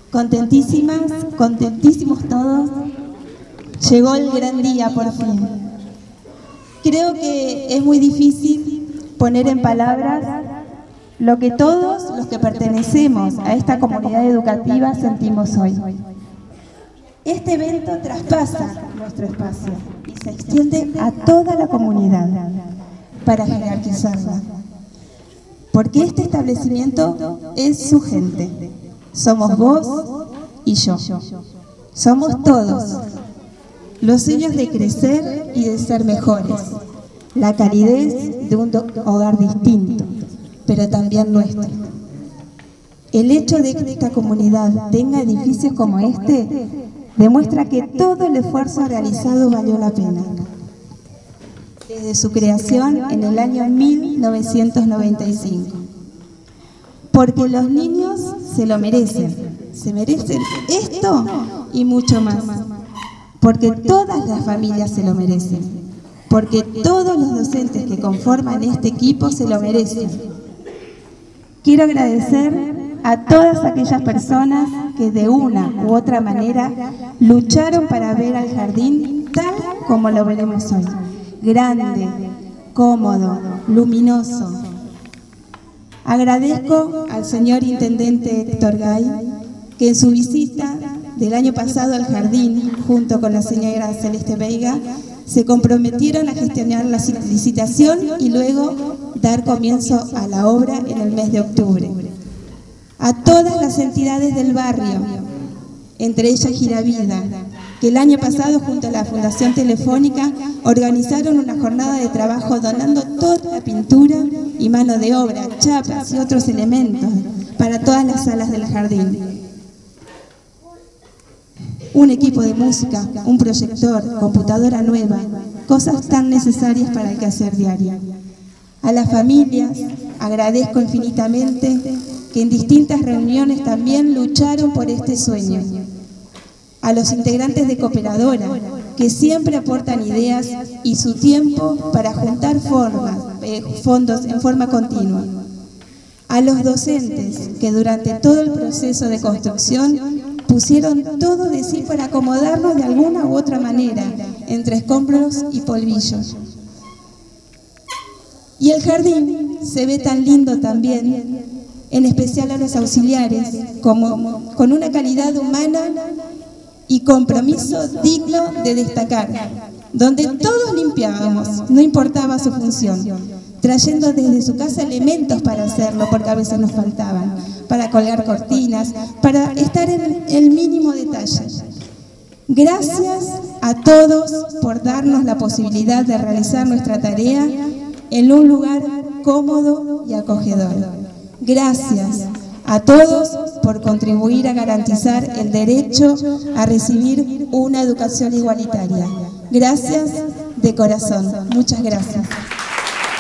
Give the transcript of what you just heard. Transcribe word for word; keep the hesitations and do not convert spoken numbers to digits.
Contentísimas, contentísimos todos. Llegó el gran día por fin. Creo que es muy difícil poner en palabras lo que todos los que pertenecemos a esta comunidad educativa sentimos hoy. Este evento traspasa nuestro espacio y se extiende a toda la comunidad para jerarquizarla. Porque este establecimiento es su gente. Somos vos y yo. Somos todos. Los sueños de crecer y de ser mejores. La calidez de un hogar distinto, pero también nuestro. El hecho de que esta comunidad tenga edificios como este demuestra que todo el esfuerzo realizado valió la pena. Desde su creación en el año mil novecientos noventa y cinco. Porque los niños se lo merecen, se merecen esto y mucho más. Porque todas las familias se lo merecen. Porque todos los docentes que conforman este equipo se lo merecen. Quiero agradecer a todas aquellas personas que de una u otra manera lucharon para ver al jardín tal como lo veremos hoy. Grande, cómodo, luminoso. Agradezco al señor Intendente Héctor Gay, que en su visita del año pasado al jardín, junto con la señora Celeste Veiga, se comprometieron a gestionar la licitación y luego dar comienzo a la obra en el mes de octubre. A todas las entidades del barrio, entre ellas Giravida, que el año pasado junto a la Fundación Telefónica organizaron una jornada de trabajo donando toda la pintura y mano de obra, chapas y otros elementos para todas las salas del jardín. Un equipo de música, un proyector, computadora nueva, cosas tan necesarias para el quehacer diario. A las familias agradezco infinitamente que en distintas reuniones también lucharon por este sueño. A los integrantes de Cooperadora, que siempre aportan ideas y su tiempo para juntar formas, eh, fondos en forma continua. A los docentes, que durante todo el proceso de construcción pusieron todo de sí para acomodarnos de alguna u otra manera, entre escombros y polvillos. Y el jardín se ve tan lindo también, en especial a los auxiliares, como con una calidad humana y compromiso digno de destacar, donde todos limpiábamos, no importaba su función, trayendo desde su casa elementos para hacerlo, porque a veces nos faltaban, para colgar cortinas, para estar en el mínimo detalle. Gracias a todos por darnos la posibilidad de realizar nuestra tarea en un lugar cómodo y acogedor. Gracias a todos por contribuir a garantizar el derecho a recibir una educación igualitaria. Gracias de corazón. Muchas gracias.